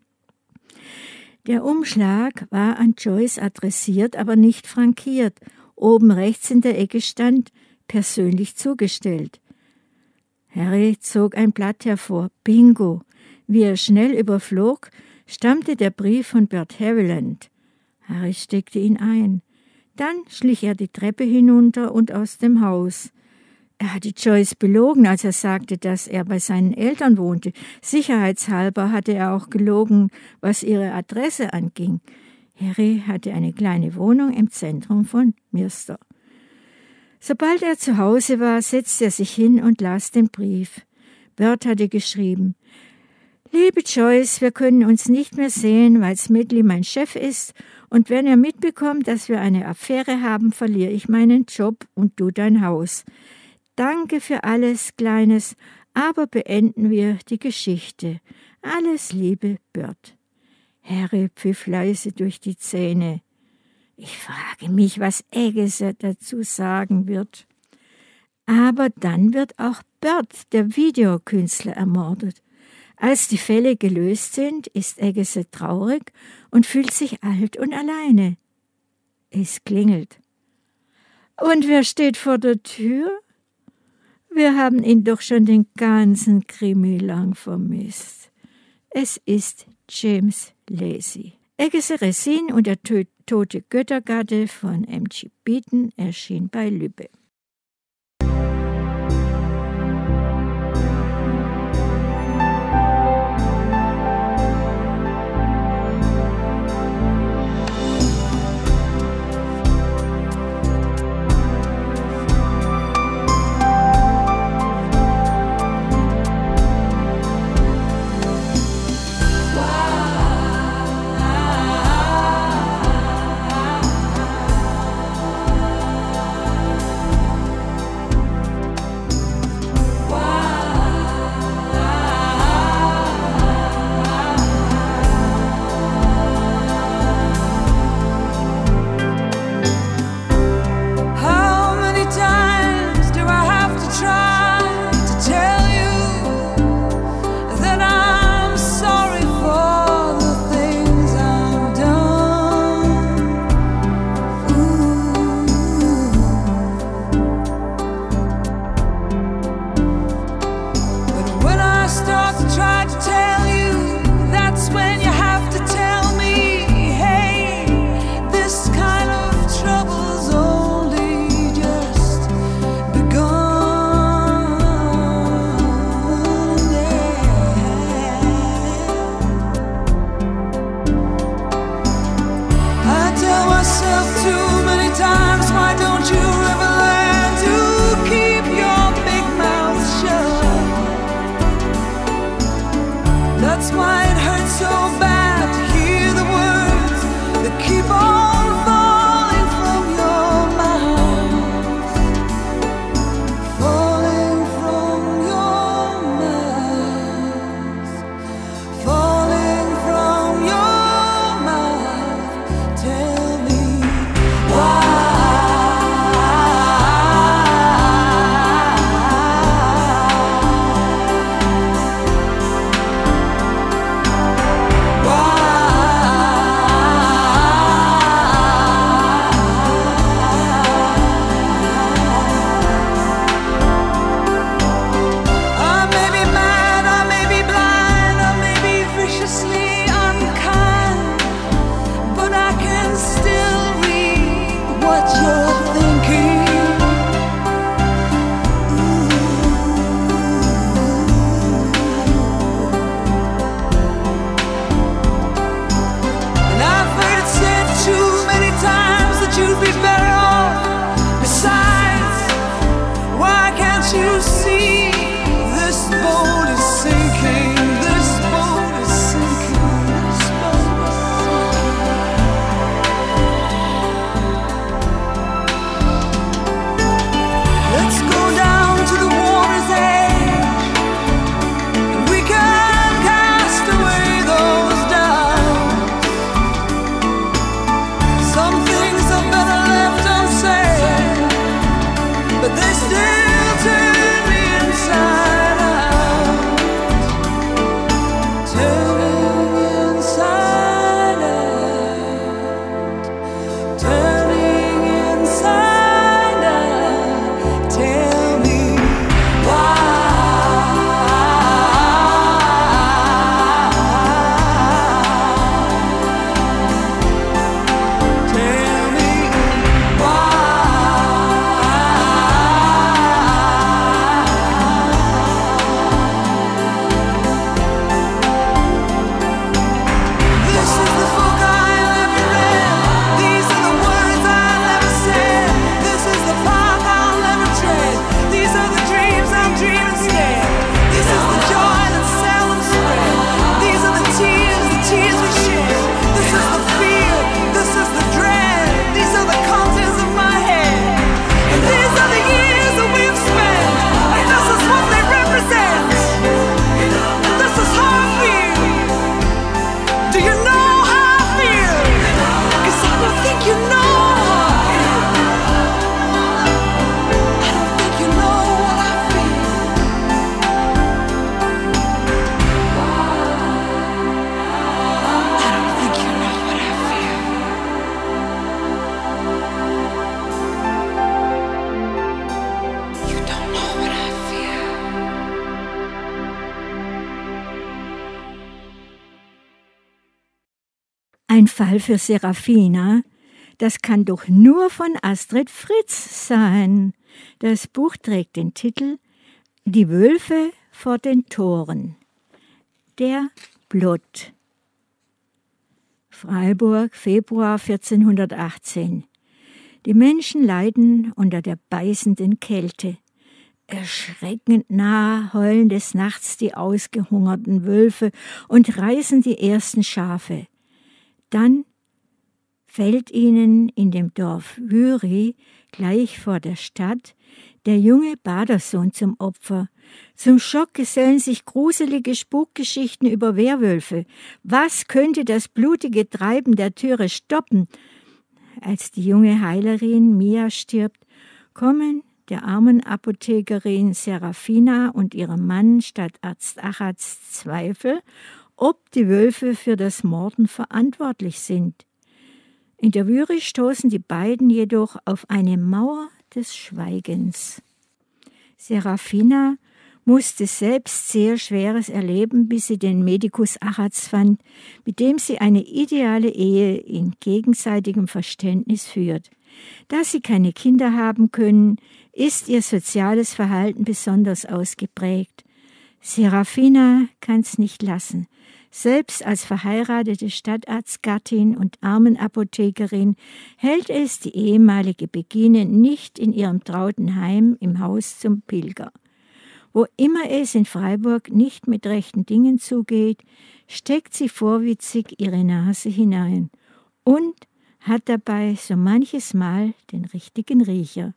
Der Umschlag war an Joyce adressiert, aber nicht frankiert. Oben rechts in der Ecke stand »persönlich zugestellt«. Harry zog ein Blatt hervor. Bingo! Wie er schnell überflog, stammte der Brief von Bert Haviland. Harry steckte ihn ein. Dann schlich er die Treppe hinunter und aus dem Haus. Er hatte Joyce belogen, als er sagte, dass er bei seinen Eltern wohnte. Sicherheitshalber hatte er auch gelogen, was ihre Adresse anging. Harry hatte eine kleine Wohnung im Zentrum von Mirster. Sobald er zu Hause war, setzte er sich hin und las den Brief. Bert hatte geschrieben: »Liebe Joyce, wir können uns nicht mehr sehen, weil Smedley mein Chef ist, und wenn er mitbekommt, dass wir eine Affäre haben, verliere ich meinen Job und du dein Haus. Danke für alles, Kleines, aber beenden wir die Geschichte. Alles Liebe, Bert.« Harry pfiff leise durch die Zähne. Ich frage mich, was Agatha dazu sagen wird. Aber dann wird auch Bert, der Videokünstler, ermordet. Als die Fälle gelöst sind, ist Agatha traurig und fühlt sich alt und alleine. Es klingelt. Und wer steht vor der Tür? Wir haben ihn doch schon den ganzen Krimi lang vermisst. Es ist James Lacey. Agatha Racine und der tote Göttergatte von M G Beaton erschien bei Lübbe. Ein Fall für Serafina. Das kann doch nur von Astrid Fritz sein. Das Buch trägt den Titel Die Wölfe vor den Toren. Der Blutt. Freiburg, Februar vierzehnhundertachtzehn. Die Menschen leiden unter der beißenden Kälte. Erschreckend nah heulen des Nachts die ausgehungerten Wölfe und reißen die ersten Schafe. Dann fällt ihnen in dem Dorf Wyri, gleich vor der Stadt, der junge Badersohn zum Opfer. Zum Schock gesellen sich gruselige Spukgeschichten über Werwölfe. Was könnte das blutige Treiben der Türe stoppen? Als die junge Heilerin Mia stirbt, kommen der armen Apothekerin Serafina und ihrem Mann Stadtarzt Achatz Zweifel, ob die Wölfe für das Morden verantwortlich sind. In der Wyri stoßen die beiden jedoch auf eine Mauer des Schweigens. Serafina musste selbst sehr Schweres erleben, bis sie den Medikus Achatz fand, mit dem sie eine ideale Ehe in gegenseitigem Verständnis führt. Da sie keine Kinder haben können, ist ihr soziales Verhalten besonders ausgeprägt. Serafina kann's nicht lassen. Selbst als verheiratete Stadtarztgattin und Armenapothekerin hält es die ehemalige Begine nicht in ihrem trauten Heim im Haus zum Pilger. Wo immer es in Freiburg nicht mit rechten Dingen zugeht, steckt sie vorwitzig ihre Nase hinein und hat dabei so manches Mal den richtigen Riecher.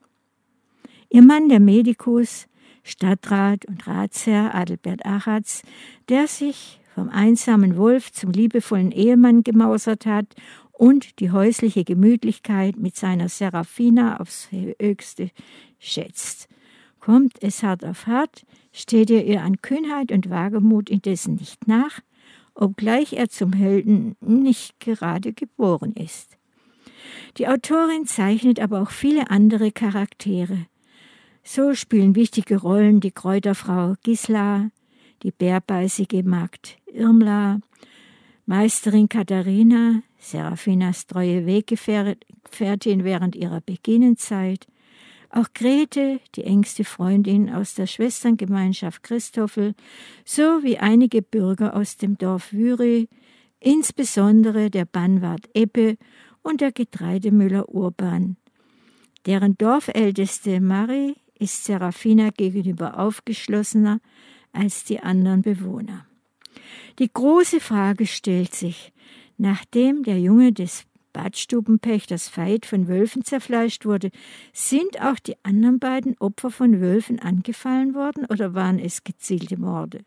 Ihr Mann, der Medikus, Stadtrat und Ratsherr Adalbert Achatz, der sich vom einsamen Wolf zum liebevollen Ehemann gemausert hat und die häusliche Gemütlichkeit mit seiner Serafina aufs Höchste schätzt. Kommt es hart auf hart, steht er ihr an Kühnheit und Wagemut indessen nicht nach, obgleich er zum Helden nicht gerade geboren ist. Die Autorin zeichnet aber auch viele andere Charaktere. So spielen wichtige Rollen die Kräuterfrau Gisla, die bärbeißige Magd Irmla, Meisterin Katharina, Serafinas treue Weggefährtin während ihrer Beginnenzeit, auch Grete, die engste Freundin aus der Schwesterngemeinschaft Christoffel, sowie einige Bürger aus dem Dorf Wyri, insbesondere der Bannwart Ebbe und der Getreidemüller Urban. Deren Dorfälteste Marie ist Serafina gegenüber aufgeschlossener als die anderen Bewohner. Die große Frage stellt sich, nachdem der Junge des Badstubenpächters Veit von Wölfen zerfleischt wurde, sind auch die anderen beiden Opfer von Wölfen angefallen worden oder waren es gezielte Morde?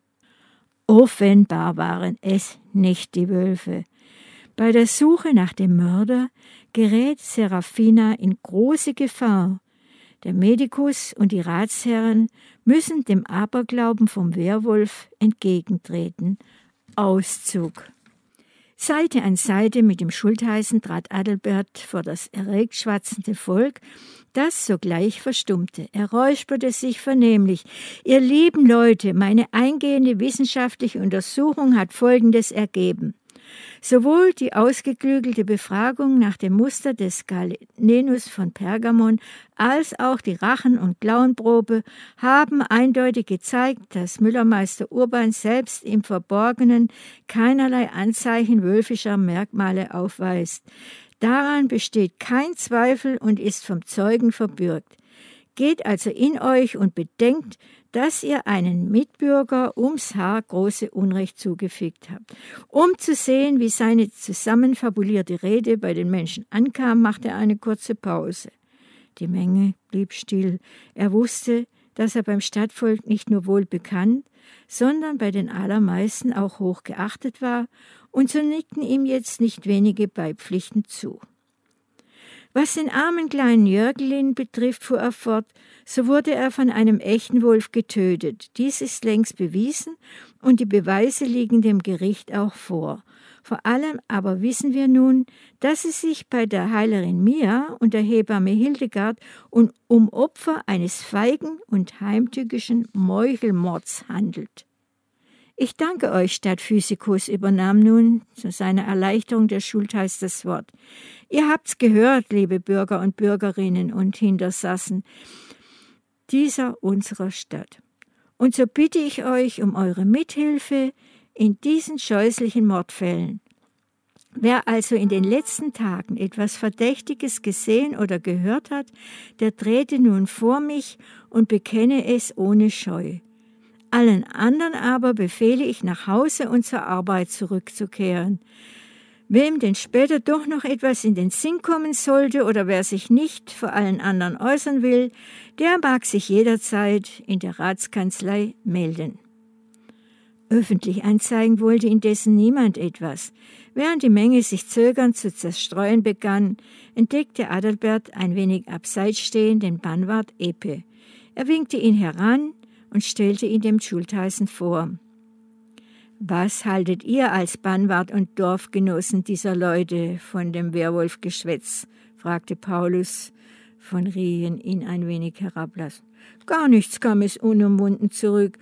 Offenbar waren es nicht die Wölfe. Bei der Suche nach dem Mörder gerät Serafina in große Gefahr. Der Medikus und die Ratsherren müssen dem Aberglauben vom Werwolf entgegentreten. Auszug. Seite an Seite mit dem Schultheißen trat Adalbert vor das erregt schwatzende Volk, das sogleich verstummte. Er räusperte sich vernehmlich. »Ihr lieben Leute, meine eingehende wissenschaftliche Untersuchung hat Folgendes ergeben. Sowohl die ausgeklügelte Befragung nach dem Muster des Galenus von Pergamon als auch die Rachen- und Klauenprobe haben eindeutig gezeigt, dass Müllermeister Urban selbst im Verborgenen keinerlei Anzeichen wölfischer Merkmale aufweist. Daran besteht kein Zweifel und ist vom Zeugen verbürgt. Geht also in euch und bedenkt, dass ihr einen Mitbürger ums Haar große Unrecht zugefügt habt. Um zu sehen, wie seine zusammenfabulierte Rede bei den Menschen ankam, machte er eine kurze Pause. Die Menge blieb still. Er wusste, dass er beim Stadtvolk nicht nur wohl bekannt, sondern bei den allermeisten auch hoch geachtet war, und so nickten ihm jetzt nicht wenige beipflichtend zu. Was den armen kleinen Jörgelin betrifft, fuhr er fort, so wurde er von einem echten Wolf getötet. Dies ist längst bewiesen und die Beweise liegen dem Gericht auch vor. Vor allem aber wissen wir nun, dass es sich bei der Heilerin Mia und der Hebamme Hildegard um Opfer eines feigen und heimtückischen Meuchelmords handelt. »Ich danke euch, Stadtphysikus«, übernahm nun zu seiner Erleichterung der Schultheiß das Wort. »Ihr habt's gehört, liebe Bürger und Bürgerinnen und Hintersassen dieser unserer Stadt. Und so bitte ich euch um eure Mithilfe in diesen scheußlichen Mordfällen. Wer also in den letzten Tagen etwas Verdächtiges gesehen oder gehört hat, der trete nun vor mich und bekenne es ohne Scheu. Allen anderen aber befehle ich, nach Hause und zur Arbeit zurückzukehren. Wem denn später doch noch etwas in den Sinn kommen sollte oder wer sich nicht vor allen anderen äußern will, der mag sich jederzeit in der Ratskanzlei melden.« Öffentlich anzeigen wollte indessen niemand etwas. Während die Menge sich zögernd zu zerstreuen begann, entdeckte Adalbert ein wenig abseits stehend den Bannwart Epe. Er winkte ihn heran und stellte ihn dem Schultheißen vor. »Was haltet ihr als Bannwart und Dorfgenossen dieser Leute von dem Werwolfgeschwätz?« fragte Paulus von Rien ihn ein wenig herablassend. »Gar nichts«, kam es unumwunden zurück.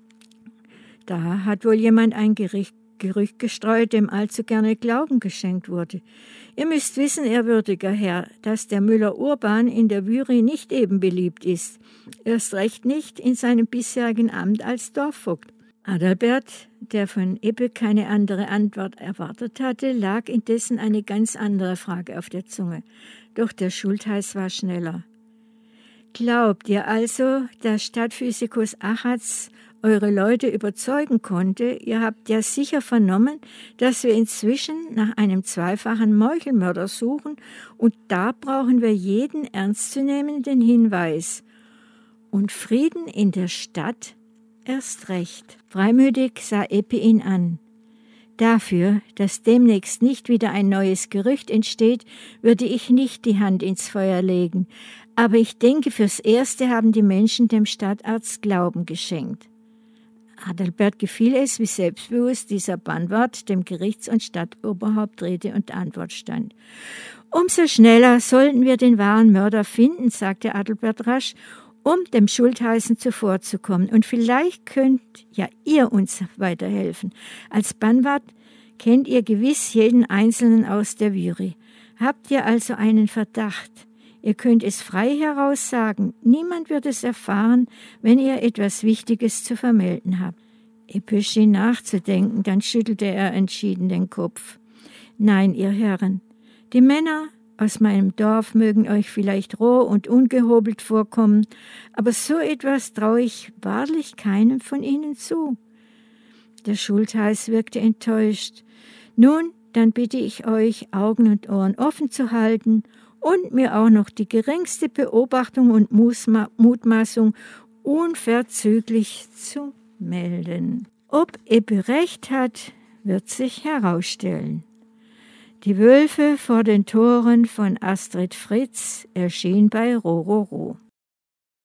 Da hat wohl jemand ein Gericht, Gerücht gestreut, dem allzu gerne Glauben geschenkt wurde. Ihr müsst wissen, ehrwürdiger Herr, dass der Müller Urban in der Vyri nicht eben beliebt ist, erst recht nicht in seinem bisherigen Amt als Dorfvogt. Adalbert, der von Epe keine andere Antwort erwartet hatte, lag indessen eine ganz andere Frage auf der Zunge. Doch der Schultheiß war schneller. »Glaubt ihr also, dass Stadtphysikus Achatz eure Leute überzeugen konnte? Ihr habt ja sicher vernommen, dass wir inzwischen nach einem zweifachen Meuchelmörder suchen, und da brauchen wir jeden ernstzunehmenden Hinweis. Und Frieden in der Stadt erst recht.« Freimütig sah Epe ihn an. »Dafür, dass demnächst nicht wieder ein neues Gerücht entsteht, würde ich nicht die Hand ins Feuer legen. Aber ich denke, fürs Erste haben die Menschen dem Stadtarzt Glauben geschenkt.« Adalbert gefiel es, wie selbstbewusst dieser Bannwart dem Gerichts- und Stadtoberhaupt Rede und Antwort stand. »Umso schneller sollten wir den wahren Mörder finden«, sagte Adalbert rasch, »um dem Schultheißen zuvorzukommen. Und vielleicht könnt ja ihr uns weiterhelfen. Als Bannwart kennt ihr gewiss jeden Einzelnen aus der Vyri. Habt ihr also einen Verdacht? Ihr könnt es frei heraus sagen. Niemand wird es erfahren, wenn ihr etwas Wichtiges zu vermelden habt.« Epe schien nachzudenken, dann schüttelte er entschieden den Kopf. »Nein, ihr Herren, die Männer aus meinem Dorf mögen euch vielleicht roh und ungehobelt vorkommen, aber so etwas traue ich wahrlich keinem von ihnen zu.« Der Schultheiß wirkte enttäuscht. »Nun, dann bitte ich euch, Augen und Ohren offen zu halten und mir auch noch die geringste Beobachtung und Mutmaßung unverzüglich zu melden. Ob Epe recht hat, wird sich herausstellen.« Die Wölfe vor den Toren von Astrid Fritz erschien bei Rororo.